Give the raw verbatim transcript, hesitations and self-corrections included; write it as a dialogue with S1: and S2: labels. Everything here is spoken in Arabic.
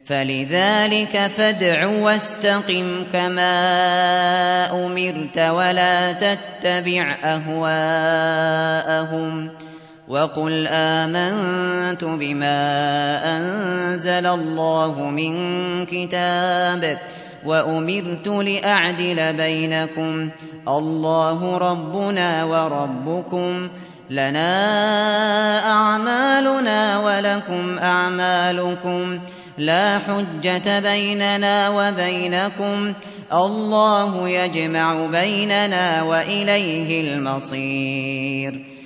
S1: فلذلك فادع واستقم كما أمرت ولا تتبع أهواءهم وقل آمنت بما أنزل الله من كتاب وأمرت لأعدل بينكم الله ربنا وربكم لنا أعمالنا ولكم أعمالكم لا حجة بيننا وبينكم الله يجمع بيننا وإليه المصير